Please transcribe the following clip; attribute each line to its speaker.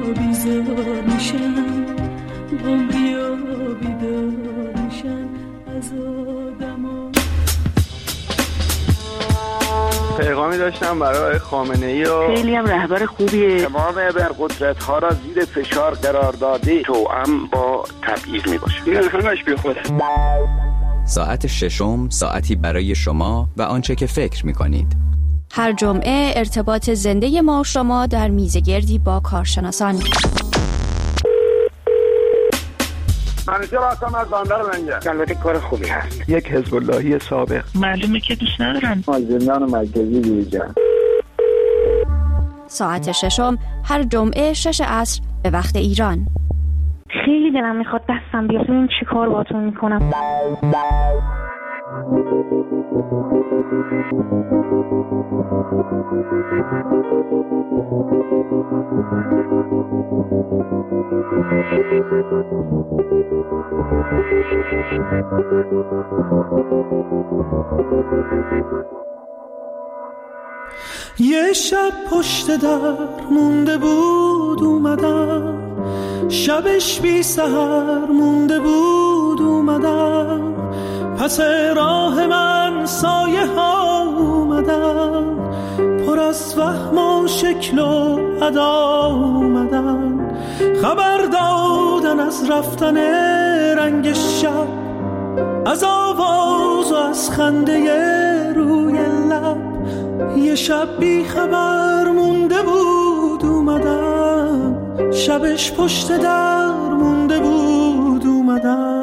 Speaker 1: بیزار میشن، عمریا بیدار میشن از آدما.
Speaker 2: پیغامی داشتم برای خامنه‌ای و
Speaker 3: خیلی هم رهبر خوبیه.
Speaker 4: تمام ابرقدرت‌ها را زیر فشار قرار داده، توأم با تبعیض میباشه. این همش بیخوده.
Speaker 5: ساعت ششم، ساعتی برای شما و آنچه که فکر می‌کنید.
Speaker 6: هر جمعه ارتباط زنده ما شما در میزگردی با کارشناسان.
Speaker 4: منیژه راستم از باندر لنگه. البته کار خوبی هست.
Speaker 2: یک حزب اللهی سابق.
Speaker 3: معلومه که دوست ندارن.
Speaker 4: زندان مرکزی بیرجان.
Speaker 6: ساعت ششم هر جمعه 6 عصر به وقت ایران.
Speaker 7: خیلی دلم میخواد دستم بیاد این چی کار باتون میکنم.
Speaker 1: یه شب پشت در مونده بود اومدم، شبش بی سحر مونده بود اومدم، پس راه من سایه ها اومدن، پر از فهم و شکل و ادا اومدن، خبر دادن از رفتن رنگ شب، از آواز و از خنده روی لب. یه شب بی خبر مونده بود اومدم، شبش پشت در مونده بود اومدم.